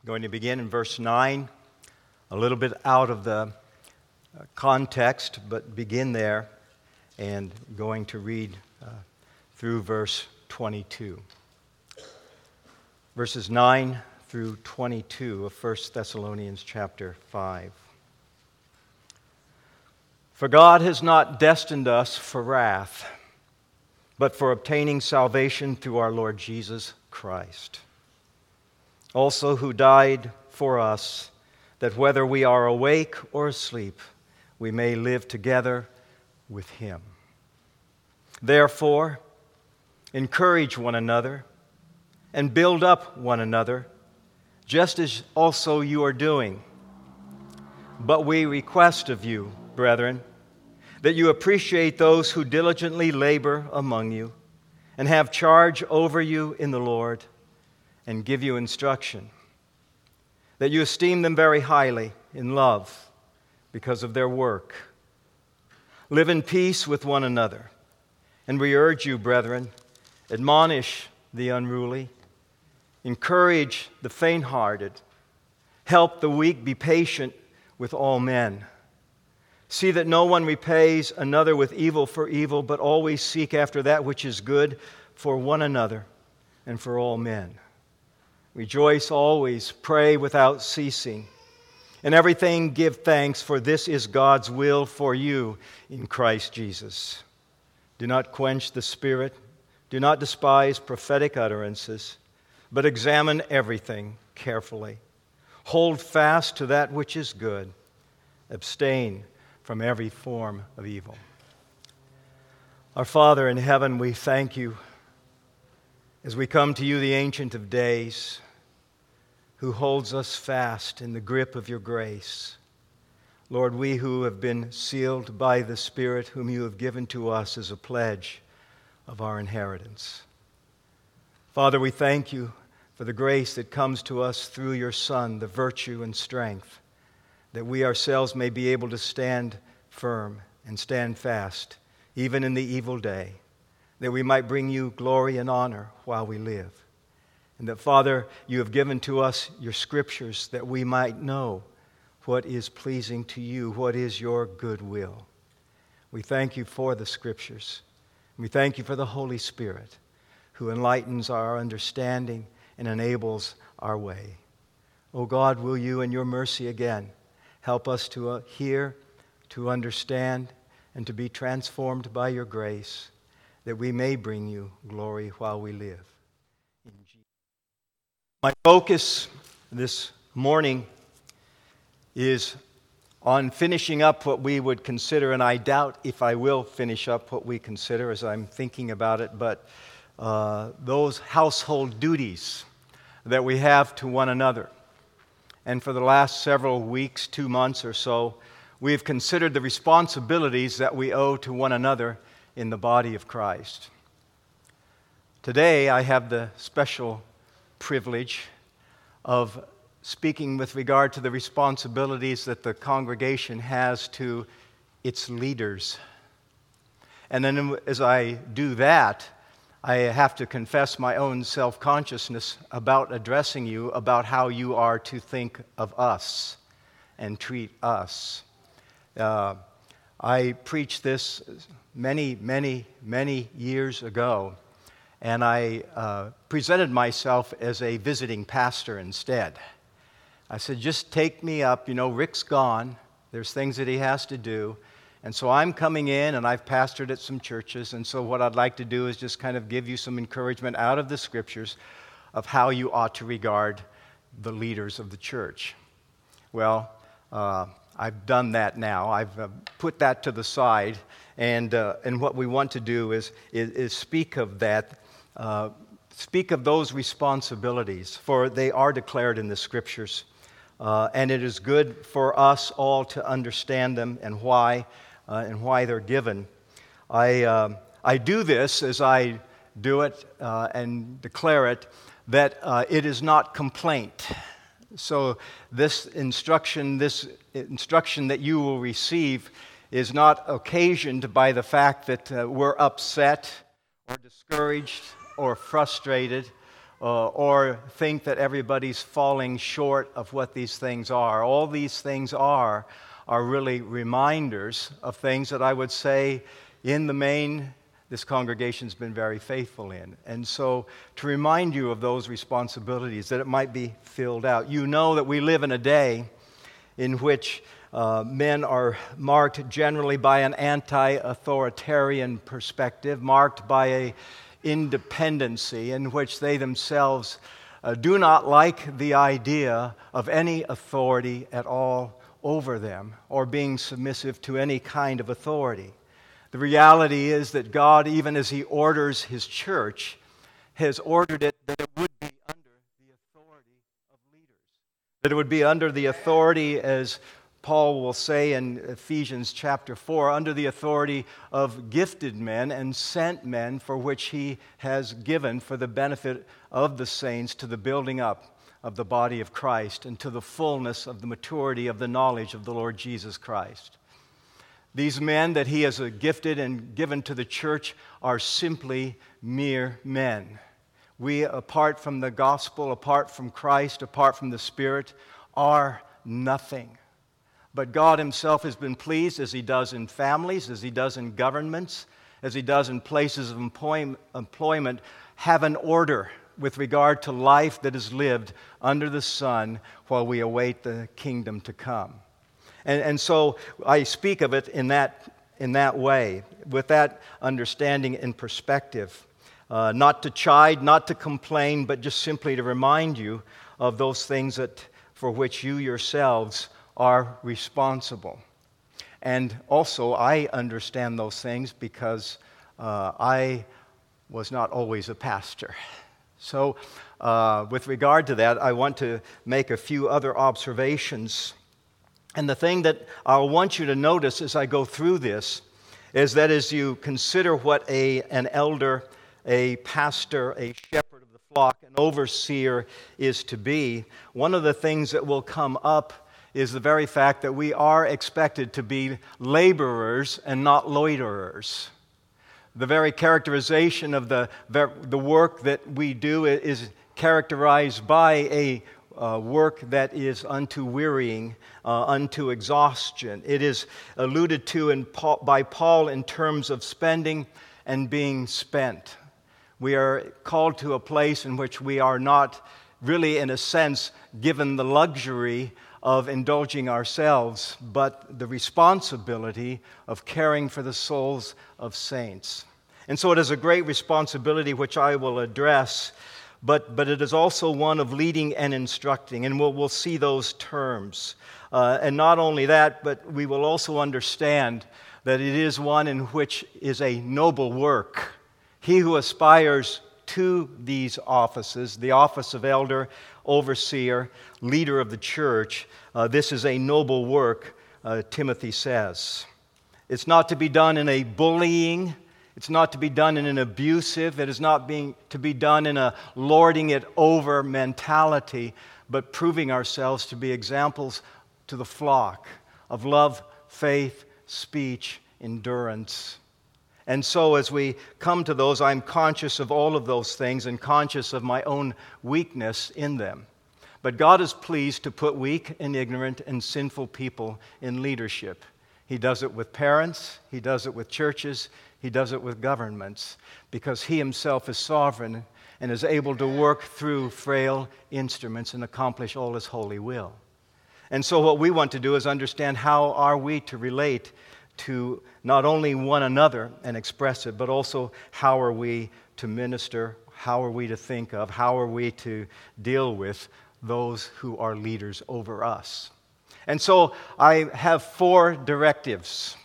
Going to begin in verse 9, a little bit out of the context, but begin there, and going to read through verse 22. Verses 9 through 22 of 1 Thessalonians chapter 5. For God has not destined us for wrath, but for obtaining salvation through our Lord Jesus Christ, also who died for us, that whether we are awake or asleep, we may live together with Him. Therefore, encourage one another and build up one another, just as also you are doing. But we request of you, brethren, that you appreciate those who diligently labor among you and have charge over you in the Lord and give you instruction, that you esteem them very highly in love because of their work. Live in peace with one another, and we urge you, brethren, admonish the unruly, encourage the faint-hearted, help the weak, be patient with all men. See that no one repays another with evil for evil, but always seek after that which is good for one another and for all men. Rejoice always, pray without ceasing. In everything give thanks, for this is God's will for you in Christ Jesus. Do not quench the Spirit. Do not despise prophetic utterances, but examine everything carefully. Hold fast to that which is good. Abstain from every form of evil. Our Father in heaven, we thank you as we come to you, the Ancient of Days, who holds us fast in the grip of your grace. Lord, we who have been sealed by the Spirit whom you have given to us as a pledge of our inheritance. Father, we thank you for the grace that comes to us through your Son, the virtue and strength, that we ourselves may be able to stand firm and stand fast, even in the evil day, that we might bring you glory and honor while we live. And that, Father, you have given to us your scriptures that we might know what is pleasing to you, what is your good will. We thank you for the scriptures. We thank you for the Holy Spirit, who enlightens our understanding and enables our way. O God, will you in your mercy again help us to hear, to understand, and to be transformed by your grace, that we may bring you glory while we live. My focus this morning is on finishing up what we would consider, and I doubt if I will finish up what we consider as I'm thinking about it, but those household duties that we have to one another. And for the last several weeks, 2 months or so, we've considered the responsibilities that we owe to one another in the body of Christ. Today, I have the special privilege of speaking with regard to the responsibilities that the congregation has to its leaders. And then as I do that, I have to confess my own self-consciousness about addressing you about how you are to think of us and treat us. I preached this many years ago, and I presented myself as a visiting pastor instead. I said, just take me up. You know, Rick's gone. There's things that he has to do. And so I'm coming in, and I've pastored at some churches, and so what I'd like to do is just kind of give you some encouragement out of the Scriptures of how you ought to regard the leaders of the church. Well, I've done that now. I've put that to the side, and what we want to do is speak of that, speak of those responsibilities, for they are declared in the Scriptures, and it is good for us all to understand them and why they're given. I do this as I do it and declare it, that it is not complaint. So this instruction that you will receive is not occasioned by the fact that we're upset or discouraged or frustrated or think that everybody's falling short of what these things are. All these things are really reminders of things that I would say, in the main, this congregation's been very faithful in. And so to remind you of those responsibilities, that it might be filled out. You know that we live in a day in which men are marked generally by an anti-authoritarian perspective, marked by a independency in which they themselves do not like the idea of any authority at all over them or being submissive to any kind of authority. The reality is that God, even as He orders His church, has ordered it that it would be under the authority of leaders. That it would be under the authority, as Paul will say in Ephesians chapter 4, under the authority of gifted men and sent men, for which He has given for the benefit of the saints, to the building up of the body of Christ and to the fullness of the maturity of the knowledge of the Lord Jesus Christ. These men that He has gifted and given to the church are simply mere men. We, apart from the gospel, apart from Christ, apart from the Spirit, are nothing. But God Himself has been pleased, as He does in families, as He does in governments, as He does in places of employment, have an order with regard to life that is lived under the sun while we await the kingdom to come. And so I speak of it in that way, with that understanding in perspective. Not to chide, not to complain, but just simply to remind you of those things for which you yourselves are responsible. And also, I understand those things because I was not always a pastor. So, with regard to that, I want to make a few other observations. And the thing that I want you to notice as I go through this is that as you consider what an elder, a pastor, a shepherd of the flock, an overseer is to be, one of the things that will come up is the very fact that we are expected to be laborers and not loiterers. The very characterization of the work that we do is characterized by a work that is unto wearying, unto exhaustion. It is alluded to by Paul in terms of spending and being spent. We are called to a place in which we are not really, in a sense, given the luxury of indulging ourselves, but the responsibility of caring for the souls of saints. And so it is a great responsibility which I will address, but it is also one of leading and instructing, and we'll see those terms. And not only that, but we will also understand that it is one in which is a noble work. He who aspires to these offices, the office of elder, overseer, leader of the church, this is a noble work, Timothy says. It's not to be done in a bullying, it's not to be done in an abusive, it is not to be done in a lording it over mentality, but proving ourselves to be examples to the flock of love, faith, speech, endurance. And so as we come to those, I'm conscious of all of those things and conscious of my own weakness in them. But God is pleased to put weak and ignorant and sinful people in leadership. He does it with parents, He does it with churches, He does it with governments, because He Himself is sovereign and is able to work through frail instruments and accomplish all His holy will. And so what we want to do is understand how are we to relate to not only one another and express it, but also how are we to minister, how are we to think of, how are we to deal with those who are leaders over us. And so I have four directives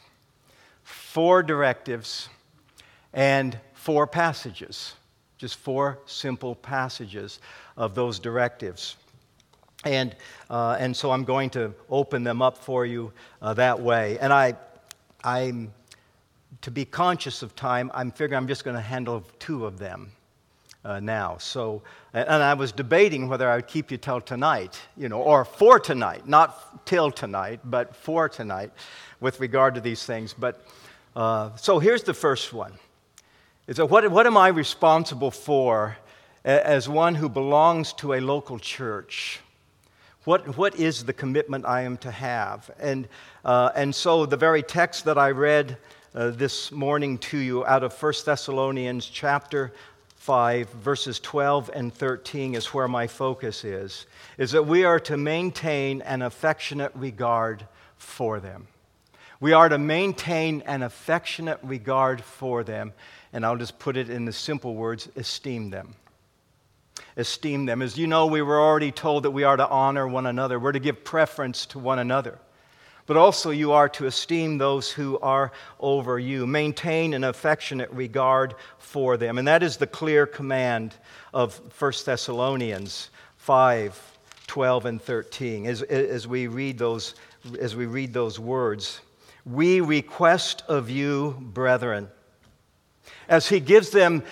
and four passages, just four simple passages of those directives. And so I'm going to open them up for you that way. And I'm to be conscious of time, I'm figuring I'm just going to handle two of them now. So, and I was debating whether I would keep you till tonight, or for tonight, not till tonight, but for tonight, with regard to these things. But so here's the first one: is that what am I responsible for as one who belongs to a local church, what is the commitment I am to have? And so the very text that I read this morning to you out of 1 Thessalonians chapter 5, verses 12 and 13 is where my focus is that we are to maintain an affectionate regard for them. We are to maintain an affectionate regard for them, and I'll just put it in the simple words, esteem them. Esteem them. As you know, we were already told that we are to honor one another. We're to give preference to one another. But also you are to esteem those who are over you. Maintain an affectionate regard for them. And that is the clear command of 1 Thessalonians 5, 12 and 13. As we read those words, we request of you, brethren, as he gives them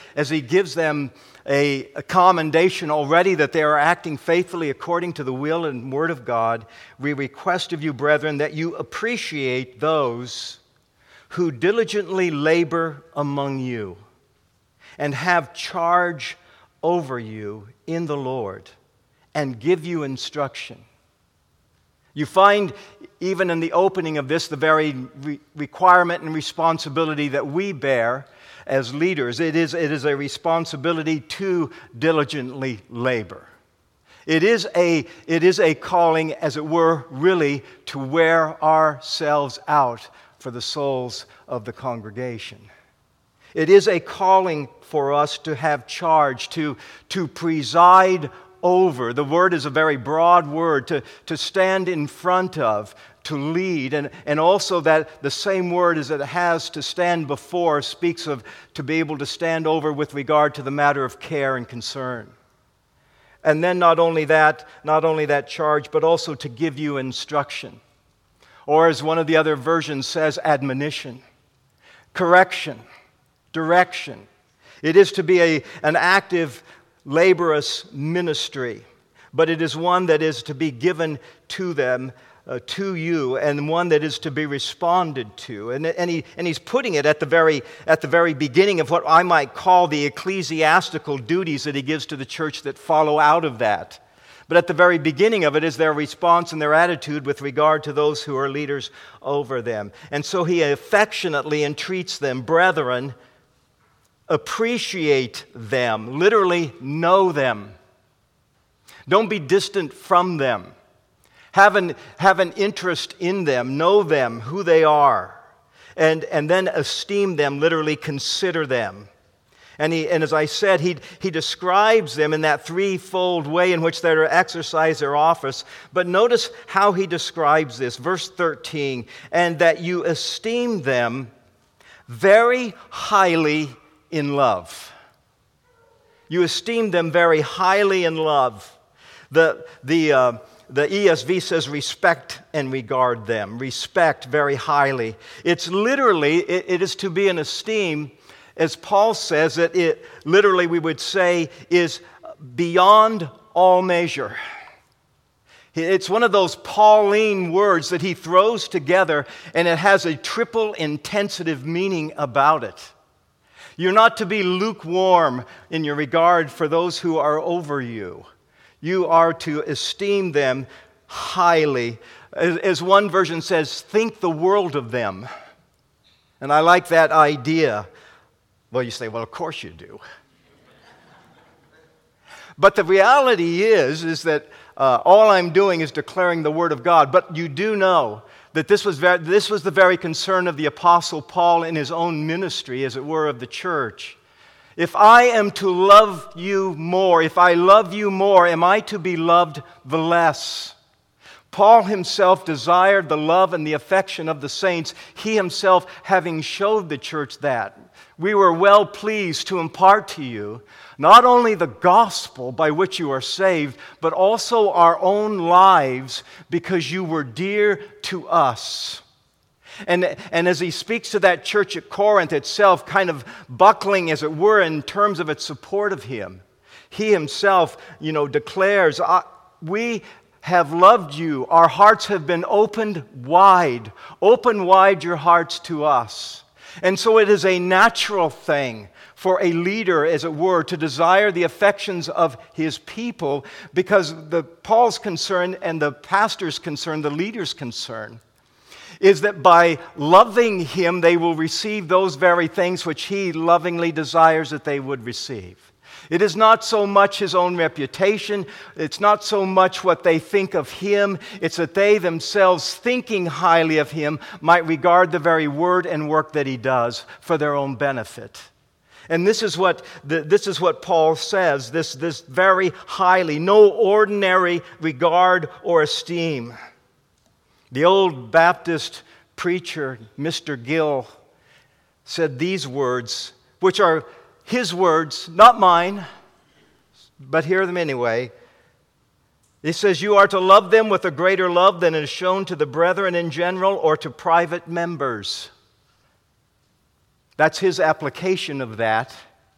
a commendation already that they are acting faithfully according to the will and word of God, we request of you, brethren, that you appreciate those who diligently labor among you and have charge over you in the Lord and give you instruction. You find even in the opening of this the very requirement and responsibility that we bear as leaders. It is a responsibility to diligently labor. It is a calling, as it were, really to wear ourselves out for the souls of the congregation. It is a calling for us to have charge, to preside over. The word is a very broad word, to stand in front of, to lead, and also that the same word as it has to stand before speaks of to be able to stand over with regard to the matter of care and concern. And then not only that charge, but also to give you instruction. Or as one of the other versions says, admonition, correction, direction. It is to be an active, laborious ministry, but it is one that is to be given to them, to you, and one that is to be responded to. And he's putting it at the very beginning of what I might call the ecclesiastical duties that he gives to the church that follow out of that. But at the very beginning of it is their response and their attitude with regard to those who are leaders over them. And so he affectionately entreats them, brethren, appreciate them, literally know them. Don't be distant from them. Have an interest in them, know them, who they are, and then esteem them, literally consider them. And as I said, he describes them in that threefold way in which they're to exercise their office. But notice how he describes this, verse 13, and that you esteem them very highly in love. You esteem them very highly in love. The ESV says respect and regard them. Respect very highly. It's literally, it is to be an esteem, as Paul says, that it literally we would say is beyond all measure. It's one of those Pauline words that he throws together, and it has a triple intensive meaning about it. You're not to be lukewarm in your regard for those who are over you. You are to esteem them highly. As one version says, think the world of them. And I like that idea. Well, you say, well, of course you do. But the reality is that all I'm doing is declaring the Word of God. But you do know that this was the very concern of the Apostle Paul in his own ministry, as it were, of the church. If I am to love you more, if I love you more, am I to be loved the less? Paul himself desired the love and the affection of the saints, he himself having showed the church that. We were well pleased to impart to you not only the gospel by which you are saved, but also our own lives because you were dear to us. And as he speaks to that church at Corinth itself, kind of buckling, as it were, in terms of its support of him, he himself, declares, we have loved you. Our hearts have been opened wide. Open wide your hearts to us. And so it is a natural thing for a leader, as it were, to desire the affections of his people, because Paul's concern and the pastor's concern, the leader's concern, is that by loving him, they will receive those very things which he lovingly desires that they would receive. It is not so much his own reputation. It's not so much what they think of him. It's that they themselves, thinking highly of him, might regard the very word and work that he does for their own benefit. And this is what Paul says, this very highly, no ordinary regard or esteem. The old Baptist preacher, Mr. Gill, said these words, which are his words, not mine, but hear them anyway. He says, "You are to love them with a greater love than is shown to the brethren in general or to private members." That's his application of that.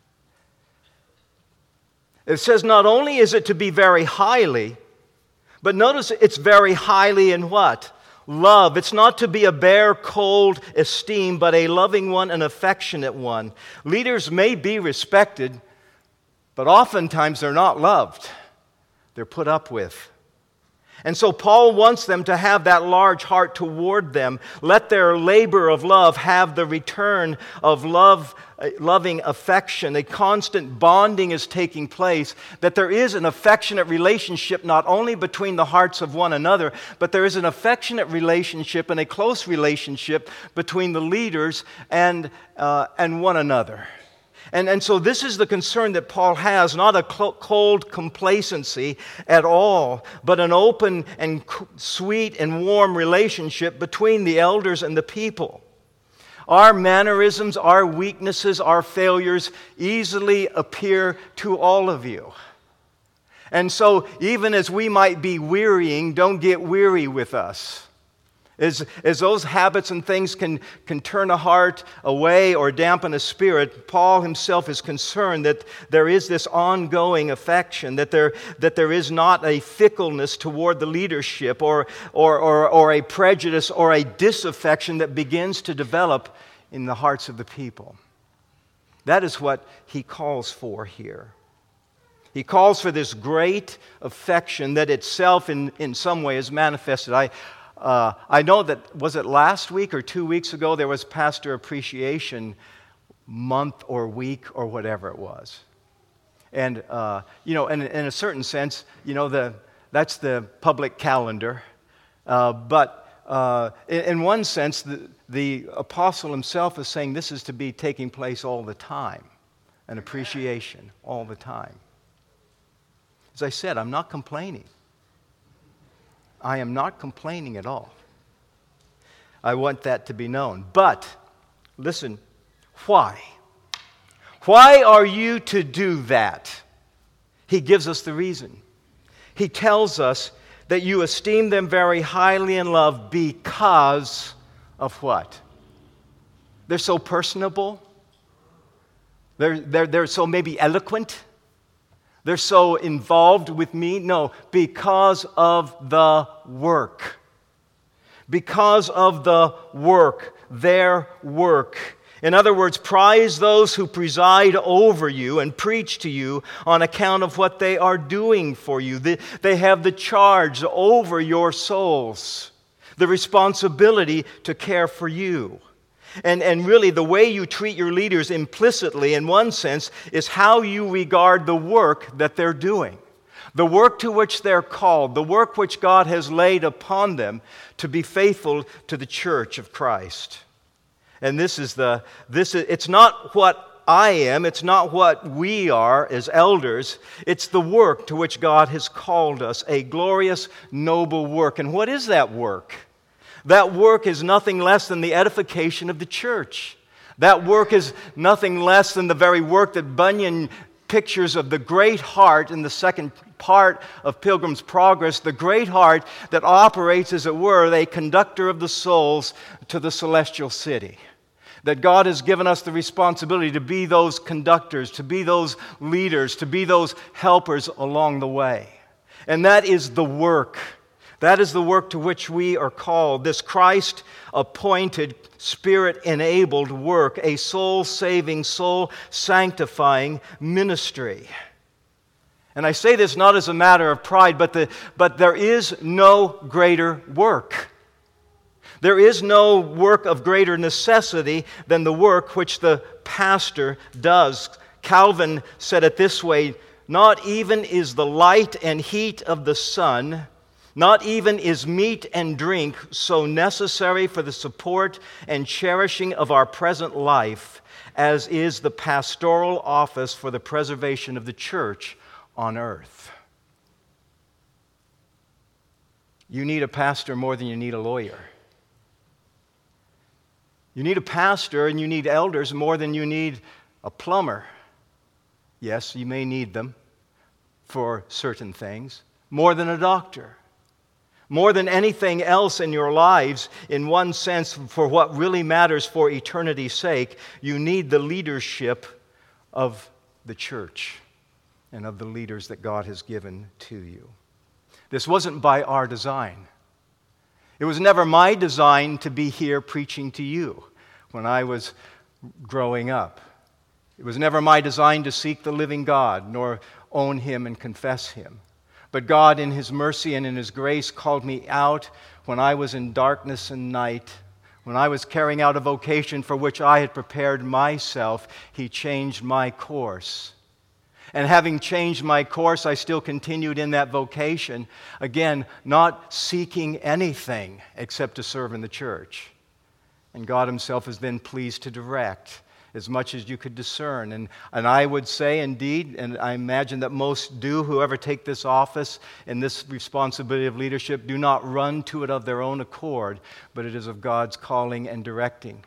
It says not only is it to be very highly, but notice it's very highly in what? Love. It's not to be a bare, cold esteem, but a loving one, an affectionate one. Leaders may be respected, but oftentimes they're not loved. They're put up with. And so Paul wants them to have that large heart toward them. Let their labor of love have the return of loving affection. A constant bonding is taking place, that there is an affectionate relationship not only between the hearts of one another, but there is an affectionate relationship and a close relationship between the leaders and one another. And so this is the concern that Paul has, not a cold complacency at all, but an open and sweet and warm relationship between the elders and the people. Our mannerisms, our weaknesses, our failures easily appear to all of you. And so even as we might be wearying, don't get weary with us. As those habits and things can turn a heart away or dampen a spirit, Paul himself is concerned that there is this ongoing affection, that there is not a fickleness toward the leadership or a prejudice or a disaffection that begins to develop in the hearts of the people. That is what he calls for here. He calls for this great affection that itself in some way is manifested. I know that, was it last week or 2 weeks ago, there was Pastor Appreciation Month or week or whatever it was. And, in a certain sense, that's the public calendar. But in one sense, the apostle himself is saying this is to be taking place all the time, an appreciation all the time. As I said, I'm not complaining. I am not complaining at all. I want that to be known. But, listen, why? Why are you to do that? He gives us the reason. He tells us that you esteem them very highly in love because of what? They're so personable. They're so maybe eloquent. They're so involved with me. No, because of the work. Because of the work, their work. In other words, prize those who preside over you and preach to you on account of what they are doing for you. They have the charge over your souls, the responsibility to care for you. And really, the way you treat your leaders implicitly, in one sense, is how you regard the work that they're doing. The work to which they're called, the work which God has laid upon them to be faithful to the church of Christ. And it's not what I am, it's not what we are as elders, it's the work to which God has called us, a glorious, noble work. And what is that work? That work is nothing less than the edification of the church. That work is nothing less than the very work that Bunyan pictures of the great heart in the second part of Pilgrim's Progress, the great heart that operates, as it were, a conductor of the souls to the celestial city. That God has given us the responsibility to be those conductors, to be those leaders, to be those helpers along the way. And that is the work. That is the work to which we are called, this Christ-appointed, Spirit-enabled work, a soul-saving, soul-sanctifying ministry. And I say this not as a matter of pride, but there is no greater work. There is no work of greater necessity than the work which the pastor does. Calvin said it this way, "Not even is the light and heat of the sun, not even is meat and drink so necessary for the support and cherishing of our present life as is the pastoral office for the preservation of the church on earth." You need a pastor more than you need a lawyer. You need a pastor and you need elders more than you need a plumber. Yes, you may need them for certain things, more than a doctor. More than anything else in your lives, in one sense, for what really matters for eternity's sake, you need the leadership of the church and of the leaders that God has given to you. This wasn't by our design. It was never my design to be here preaching to you when I was growing up. It was never my design to seek the living God, nor own Him and confess Him. But God, in His mercy and in His grace, called me out when I was in darkness and night, when I was carrying out a vocation for which I had prepared myself. He changed my course. And having changed my course, I still continued in that vocation, again, not seeking anything except to serve in the church. And God Himself has been pleased to direct as much as you could discern. And I would say, indeed, and I imagine that most do, whoever take this office and this responsibility of leadership, do not run to it of their own accord, but it is of God's calling and directing.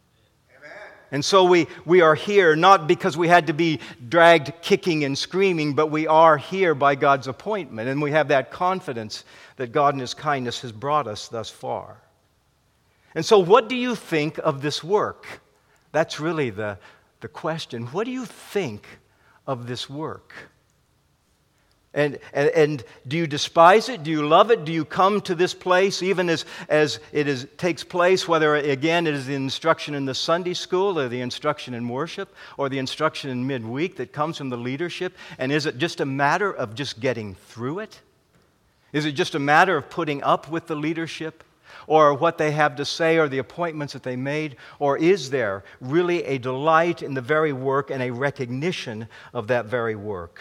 And so we are here not because we had to be dragged kicking and screaming, but we are here by God's appointment. And we have that confidence that God in His kindness has brought us thus far. And so what do you think of this work? That's really the question. What do you think of this work? And do you despise it? Do you love it? Do you come to this place even as it takes place, whether, again, it is the instruction in the Sunday school or the instruction in worship or the instruction in midweek that comes from the leadership? And is it just a matter of just getting through it? Is it just a matter of putting up with the leadership or what they have to say or the appointments that they made? Or is there really a delight in the very work and a recognition of that very work?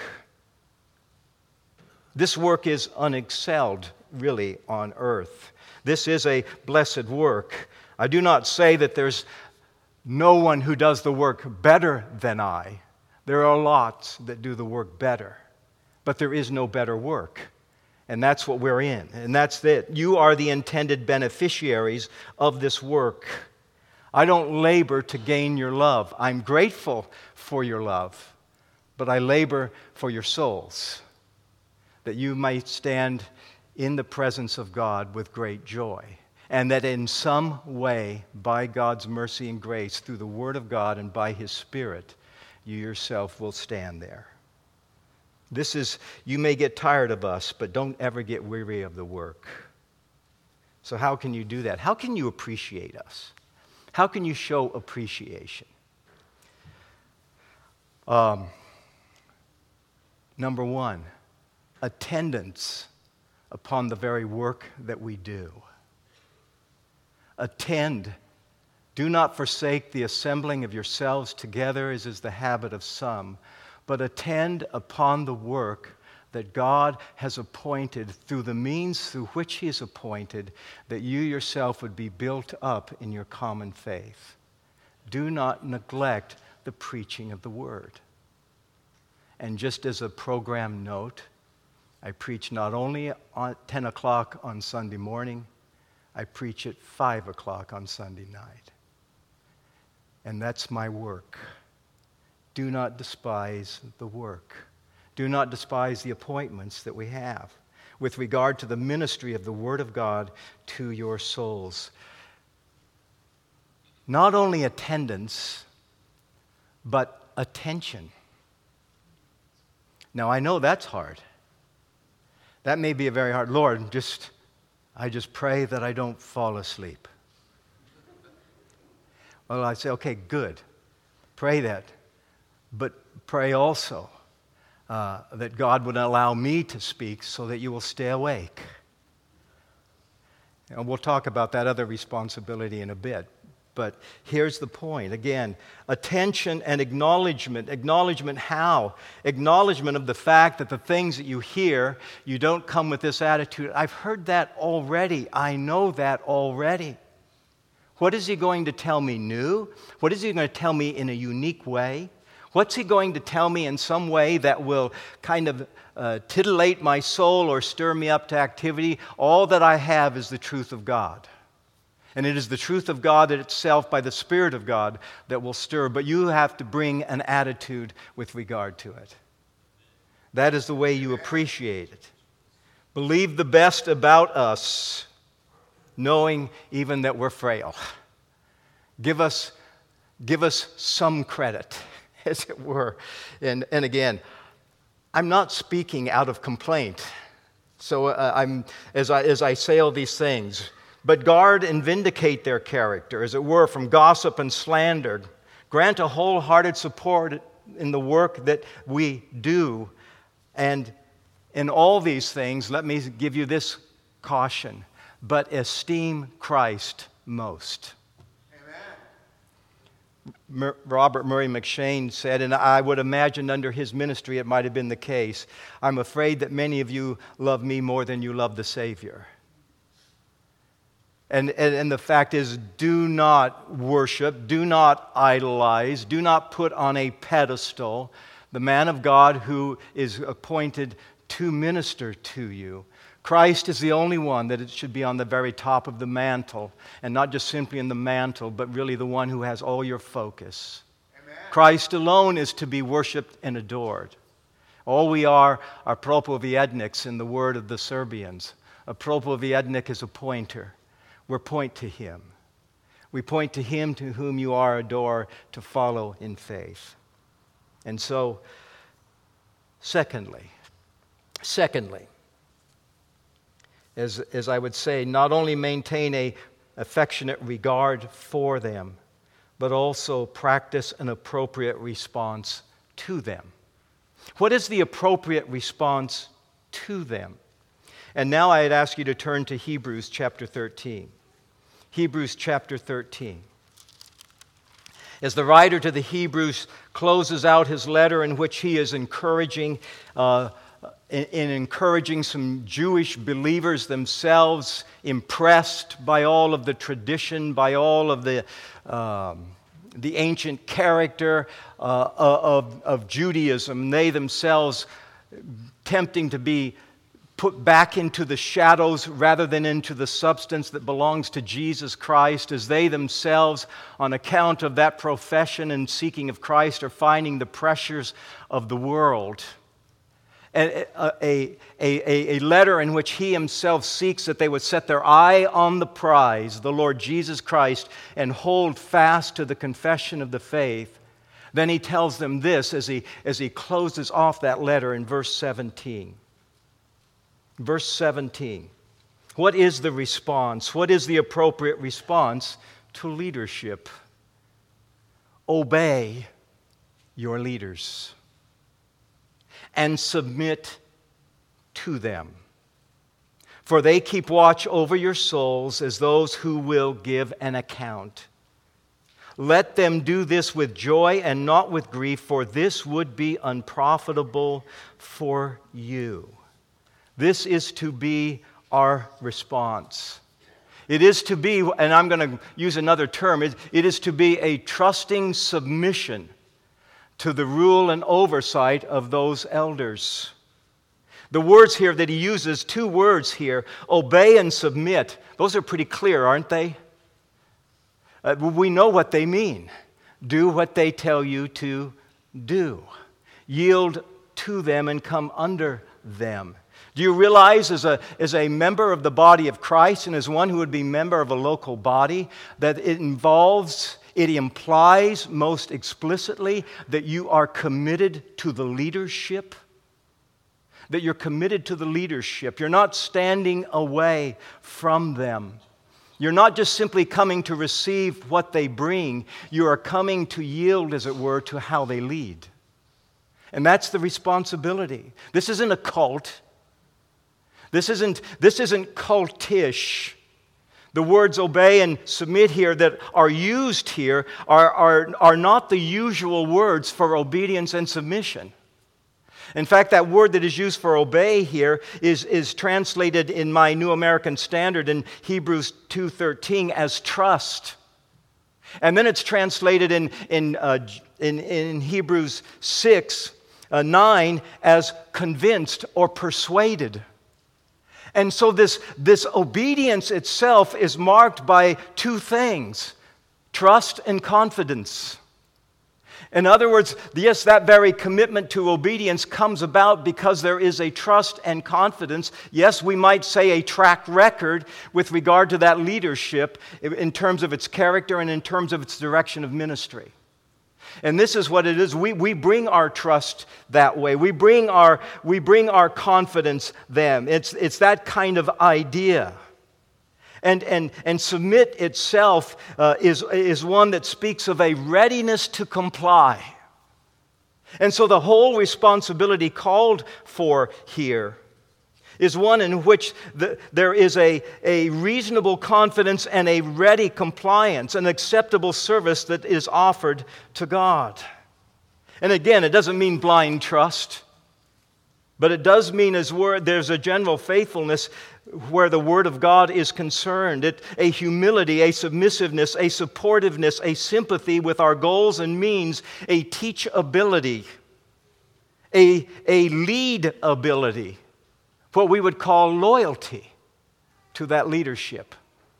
This work is unexcelled, really, on earth. This is a blessed work. I do not say that there's no one who does the work better than I. There are lots that do the work better, but there is no better work. And that's what we're in, and that's it. You are the intended beneficiaries of this work. I don't labor to gain your love. I'm grateful for your love, but I labor for your souls, that you might stand in the presence of God with great joy, and that in some way, by God's mercy and grace, through the Word of God and by His Spirit, you yourself will stand there. You may get tired of us, but don't ever get weary of the work. So how can you do that? How can you appreciate us? How can you show appreciation? Number one, attendance upon the very work that we do. Attend. Do not forsake the assembling of yourselves together, as is the habit of some, but attend upon the work that God has appointed through the means through which He has appointed, that you yourself would be built up in your common faith. Do not neglect the preaching of the Word. And just as a program note, I preach not only at 10 o'clock on Sunday morning, I preach at 5 o'clock on Sunday night. And that's my work. Do not despise the work. Do not despise the appointments that we have with regard to the ministry of the Word of God to your souls. Not only attendance, but attention. Now, I know that's hard. That may be a very hard, Lord, just I just pray that I don't fall asleep. Well, I say, okay, good. Pray that. But pray also that God would allow me to speak so that you will stay awake. And we'll talk about that other responsibility in a bit. But here's the point. Again, attention and acknowledgement. Acknowledgement how? Acknowledgement of the fact that the things that you hear, you don't come with this attitude. I've heard that already. I know that already. What is he going to tell me new? What is he going to tell me in a unique way? What's he going to tell me in some way that will kind of titillate my soul or stir me up to activity? All that I have is the truth of God. And it is the truth of God itself by the Spirit of God that will stir. But you have to bring an attitude with regard to it. That is the way you appreciate it. Believe the best about us, knowing even that we're frail. Give us some credit, as it were. And again, I'm not speaking out of complaint. So as I say all these things, but guard and vindicate their character, as it were, from gossip and slander. Grant a wholehearted support in the work that we do. And in all these things, let me give you this caution, but esteem Christ most. Amen. Robert Murray McCheyne said, and I would imagine under his ministry it might have been the case, I'm afraid that many of you love me more than you love the Savior. And the fact is, do not worship, do not idolize, do not put on a pedestal the man of God who is appointed to minister to you. Christ is the only one that it should be on the very top of the mantle, and not just simply in the mantle, but really the one who has all your focus. Amen. Christ alone is to be worshiped and adored. All we are propoviedniks in the word of the Serbians. A propoviednik is a pointer. We point to Him. We point to Him to whom you are adored to follow in faith. And so, secondly, as I would say, not only maintain an affectionate regard for them, but also practice an appropriate response to them. What is the appropriate response to them? And now I'd ask you to turn to Hebrews chapter 13. Hebrews chapter 13. As the writer to the Hebrews closes out his letter in which he is encouraging some Jewish believers themselves, impressed by all of the tradition, by all of the ancient character of Judaism, they themselves tempting to be put back into the shadows rather than into the substance that belongs to Jesus Christ, as they themselves, on account of that profession and seeking of Christ, are finding the pressures of the world. And a letter in which he himself seeks that they would set their eye on the prize, the Lord Jesus Christ, and hold fast to the confession of the faith. Then he tells them this as he closes off that letter in verse 17. Verse 17. What is the response? What is the appropriate response to leadership? Obey your leaders and submit to them. For they keep watch over your souls as those who will give an account. Let them do this with joy and not with grief, for this would be unprofitable for you. This is to be our response. It is to be, and I'm going to use another term, it is to be a trusting submission to the rule and oversight of those elders. The words here that he uses, two words here, obey and submit, those are pretty clear, aren't they? We know what they mean. Do what they tell you to do. Yield to them and come under them. Do you realize as a member of the body of Christ and as one who would be member of a local body that it implies most explicitly that you are committed to the leadership? that you're committed to the leadership. You're not standing away from them. You're not just simply coming to receive what they bring. You are coming to yield, as it were, to how they lead. And that's the responsibility. This isn't a cult. This isn't cultish. The words obey and submit here that are used here are not the usual words for obedience and submission. In fact, that word that is used for obey here is translated in my New American Standard in Hebrews 2:13 as trust. And then it's translated in Hebrews 6:9 as convinced or persuaded. And so this obedience itself is marked by two things: trust and confidence. In other words, yes, that very commitment to obedience comes about because there is a trust and confidence. Yes, we might say a track record with regard to that leadership in terms of its character and in terms of its direction of ministry. And this is what it is. We bring our trust that way. We bring our confidence them. It's that kind of idea. And submit itself is one that speaks of a readiness to comply. And so the whole responsibility called for here is one in which there is a reasonable confidence and a ready compliance, an acceptable service that is offered to God. And again, it doesn't mean blind trust, but it does mean there's a general faithfulness where the Word of God is concerned. A humility, a submissiveness, a supportiveness, a sympathy with our goals and means, a teachability, a lead ability, what we would call loyalty to that leadership.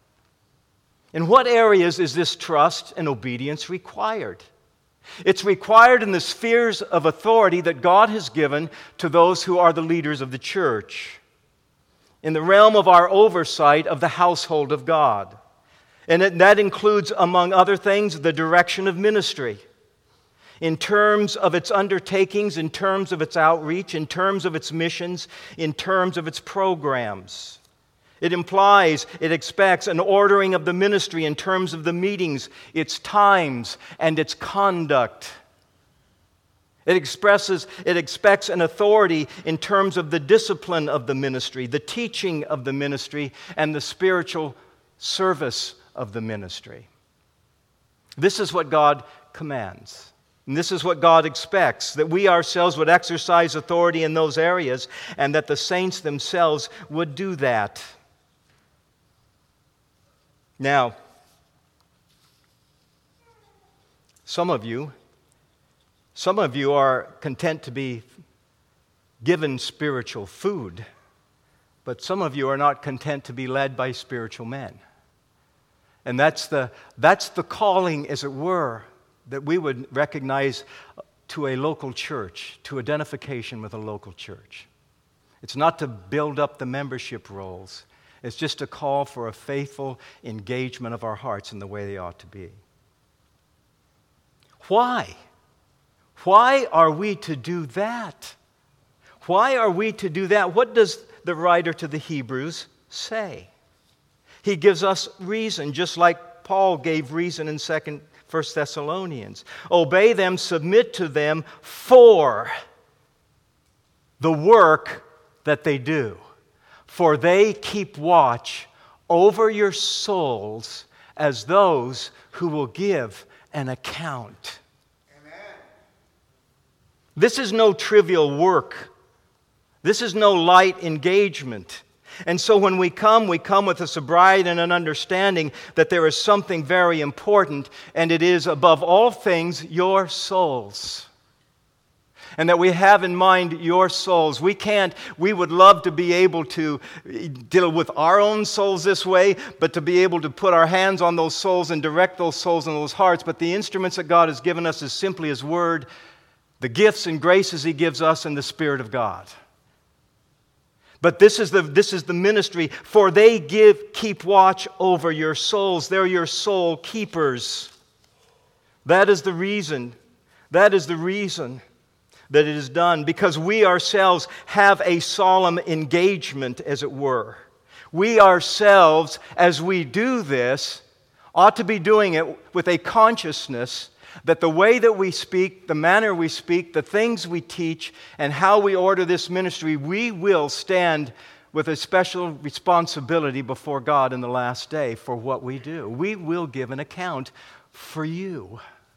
In what areas is this trust and obedience required? It's required in the spheres of authority that God has given to those who are the leaders of the church, in the realm of our oversight of the household of God. And that includes, among other things, the direction of ministry, in terms of its undertakings, in terms of its outreach, in terms of its missions, in terms of its programs. It expects an ordering of the ministry in terms of the meetings, its times, and its conduct. It expects an authority in terms of the discipline of the ministry, the teaching of the ministry, and the spiritual service of the ministry. This is what God commands. And this is what God expects, that we ourselves would exercise authority in those areas and that the saints themselves would do that. Now, some of you are content to be given spiritual food, but some of you are not content to be led by spiritual men. And that's the calling, as it were, that we would recognize to a local church, to identification with a local church. It's not to build up the membership rolls. It's just a call for a faithful engagement of our hearts in the way they ought to be. Why? Why are we to do that? Why are we to do that? What does the writer to the Hebrews say? He gives us reason, just like Paul gave reason in 1 Thessalonians. Obey them, submit to them for the work that they do. For they keep watch over your souls as those who will give an account. Amen. This is no trivial work. This is no light engagement. And so when we come with a sobriety and an understanding that there is something very important, and it is, above all things, your souls. And that we have in mind your souls. We would love to be able to deal with our own souls this way, but to be able to put our hands on those souls and direct those souls and those hearts. But the instruments that God has given us is simply His Word, the gifts and graces He gives us, and the Spirit of God. But this is the ministry, for they keep watch over your souls. They're your soul keepers. That is the reason. That is the reason. that it is done, because we ourselves have a solemn engagement, as it were. We ourselves, as we do this, ought to be doing it with a consciousness that the way that we speak, the manner we speak, the things we teach, and how we order this ministry, we will stand with a special responsibility before God in the last day for what we do. We will give an account for you.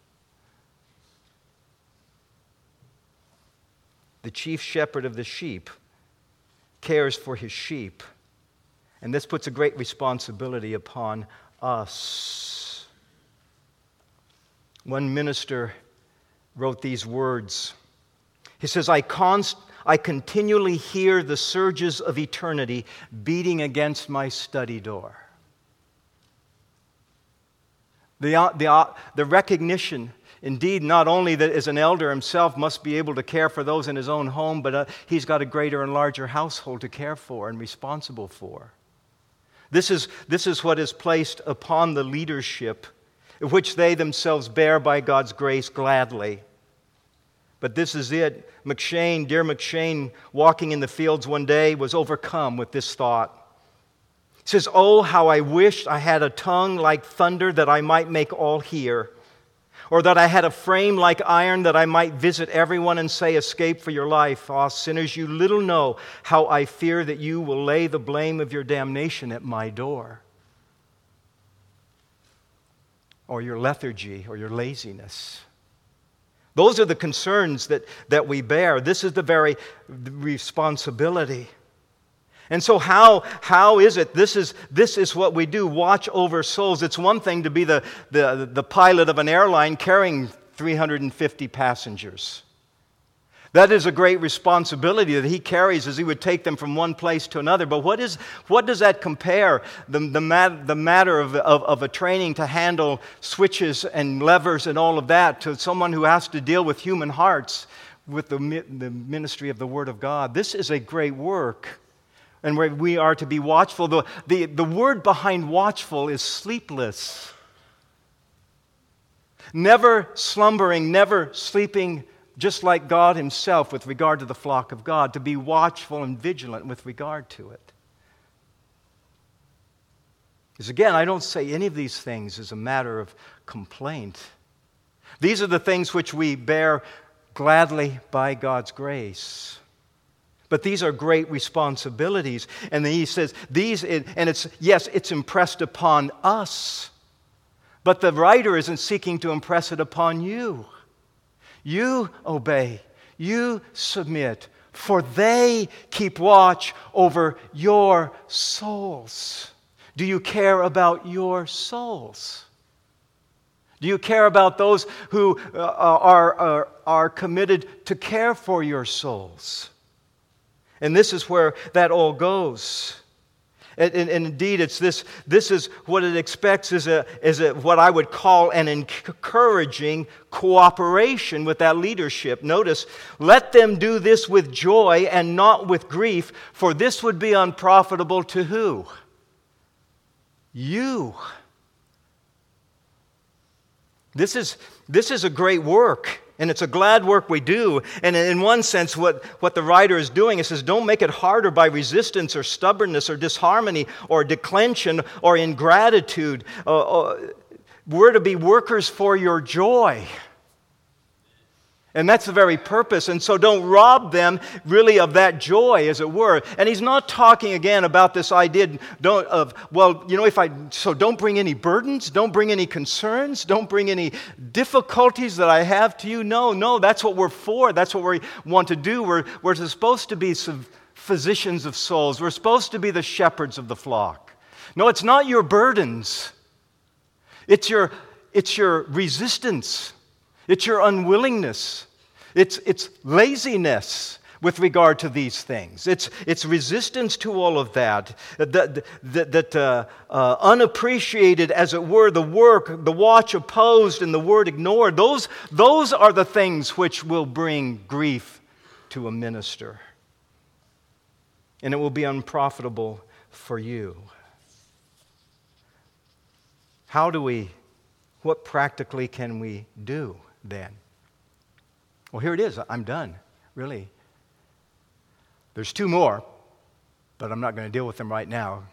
The chief shepherd of the sheep cares for his sheep. And this puts a great responsibility upon us. One minister wrote these words. He says, I continually hear the surges of eternity beating against my study door. The recognition, indeed, not only that as an elder himself must be able to care for those in his own home, but he's got a greater and larger household to care for and responsible for. This is what is placed upon the leadership, which they themselves bear by God's grace gladly. But this is it. Dear McShane, walking in the fields one day, was overcome with this thought. He says, oh, how I wished I had a tongue like thunder that I might make all hear, or that I had a frame like iron that I might visit everyone and say, escape for your life. Ah, sinners, you little know how I fear that you will lay the blame of your damnation at my door. Or your lethargy, or your laziness. Those are the concerns that we bear. This is the very responsibility. And so how is it? This is what we do, watch over souls. It's one thing to be the pilot of an airline carrying 350 passengers. That is a great responsibility that he carries as he would take them from one place to another. But what does that compare, the matter of a training to handle switches and levers and all of that, to someone who has to deal with human hearts with the ministry of the Word of God? This is a great work. And we are to be watchful. The word behind watchful is sleepless. Never slumbering, never sleeping, just like God himself with regard to the flock of God, to be watchful and vigilant with regard to it. Because again, I don't say any of these things as a matter of complaint. These are the things which we bear gladly by God's grace. But these are great responsibilities. And then he says, it's impressed upon us. But the writer isn't seeking to impress it upon you. You obey, you submit, for they keep watch over your souls. Do you care about your souls? Do you care about those who are committed to care for your souls? And this is where that all goes. And indeed, it's this is what it expects is what I would call an encouraging cooperation with that leadership. Notice, let them do this with joy and not with grief, for this would be unprofitable to who? You. This is a great work. And it's a glad work we do. And in one sense, what the writer is doing is says, don't make it harder by resistance or stubbornness or disharmony or declension or ingratitude. We're to be workers for your joy. And that's the very purpose. And so don't rob them really of that joy, as it were. And he's not talking again about this idea don't bring any burdens, don't bring any concerns, don't bring any difficulties that I have to you. No, that's what we're for. That's what we want to do. We're supposed to be physicians of souls. We're supposed to be the shepherds of the flock. No, it's not your burdens. It's your resistance. It's your unwillingness. It's laziness with regard to these things. It's resistance to all of that. Unappreciated, as it were, the work, the watch opposed, and the word ignored. Those are the things which will bring grief to a minister. And it will be unprofitable for you. What practically can we do then? Well, here it is. I'm done. really. There's two more, but I'm not going to deal with them right now.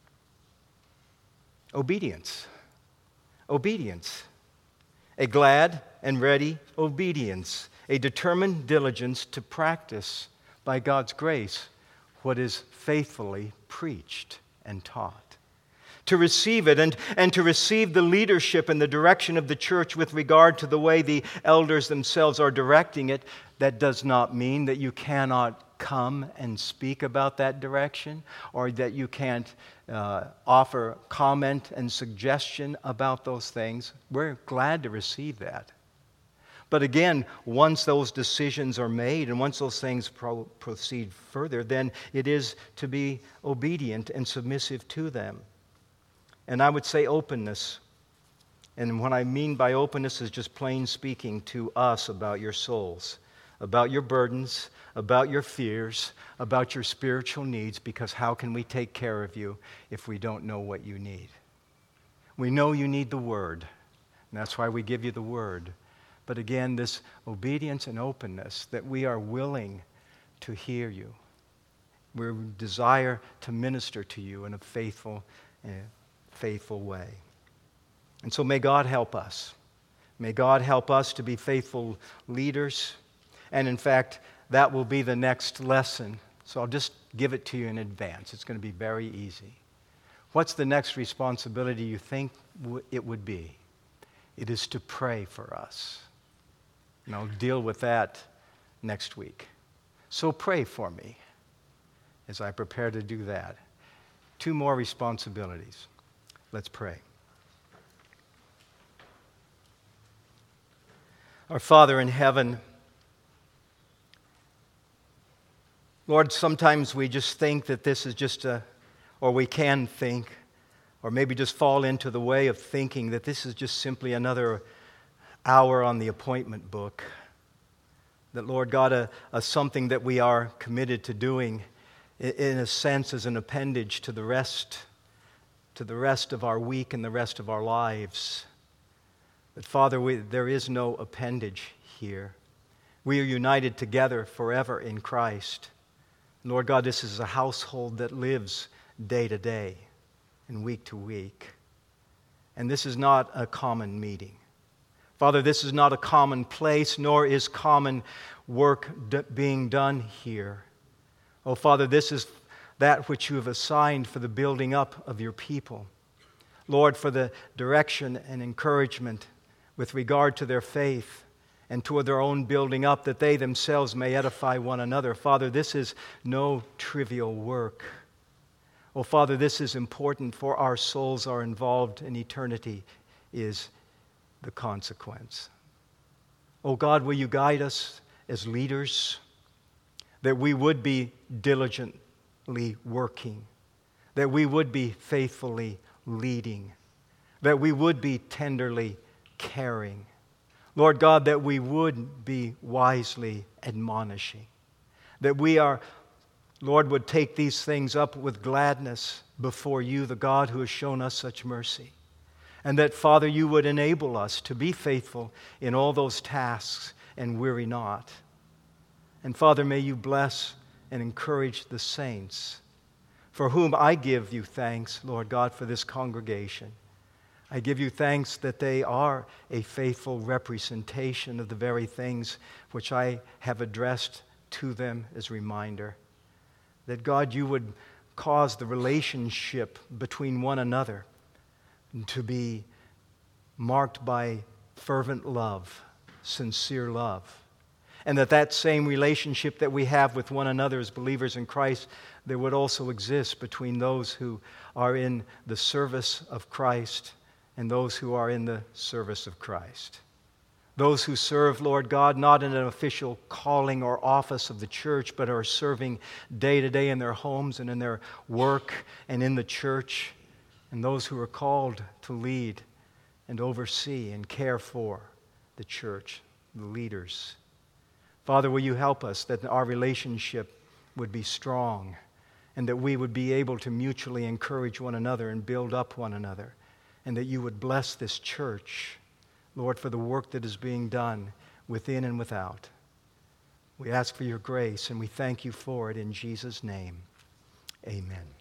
Obedience. Obedience. A glad and ready obedience. A determined diligence to practice by God's grace what is faithfully preached and taught. To receive it and to receive the leadership and the direction of the church with regard to the way the elders themselves are directing it, that does not mean that you cannot come and speak about that direction or that you can't offer comment and suggestion about those things. We're glad to receive that. But again, once those decisions are made and once those things proceed further, then it is to be obedient and submissive to them. And I would say openness. And what I mean by openness is just plain speaking to us about your souls, about your burdens, about your fears, about your spiritual needs, because how can we take care of you if we don't know what you need? We know you need the Word, and that's why we give you the Word. But again, this obedience and openness that we are willing to hear you. We desire to minister to you in a faithful way. And so may God help us. May God help us to be faithful leaders. And in fact, that will be the next lesson. So I'll just give it to you in advance. It's going to be very easy. What's the next responsibility you think it would be? It is to pray for us. And I'll deal with that next week. So pray for me as I prepare to do that. 2 more responsibilities. Let's pray. Our Father in heaven, Lord, sometimes we just think that this is just or we can think, or maybe just fall into the way of thinking that this is just simply another hour on the appointment book. That, Lord God, something that we are committed to doing, in a sense, as an appendage to the rest of our week and the rest of our lives. But Father, there is no appendage here. We are united together forever in Christ. Lord God, this is a household that lives day to day and week to week. And this is not a common meeting. Father, this is not a common place, nor is common work being done here. Oh, Father, this is that which you have assigned for the building up of your people. Lord, for the direction and encouragement with regard to their faith and toward their own building up, that they themselves may edify one another. Father, this is no trivial work. Oh, Father, this is important, for our souls are involved, and eternity is the consequence. Oh God, will you guide us as leaders, that we would be diligently working, that we would be faithfully leading, that we would be tenderly caring. Lord God, that we would be wisely admonishing, that we would take these things up with gladness before you, the God who has shown us such mercy. And that, Father, you would enable us to be faithful in all those tasks and weary not. And Father, may you bless and encourage the saints, for whom I give you thanks, Lord God, for this congregation. I give you thanks that they are a faithful representation of the very things which I have addressed to them as reminder. That, God, you would cause the relationship between one another to be marked by fervent love, sincere love. And that same relationship that we have with one another as believers in Christ, there would also exist between those who are in the service of Christ and those who are in the service of Christ. Those who serve, Lord God, not in an official calling or office of the church, but are serving day to day in their homes and in their work and in the church. And those who are called to lead and oversee and care for the church, the leaders. Father, will you help us that our relationship would be strong and that we would be able to mutually encourage one another and build up one another, and that you would bless this church, Lord, for the work that is being done within and without. We ask for your grace, and we thank you for it in Jesus' name. Amen.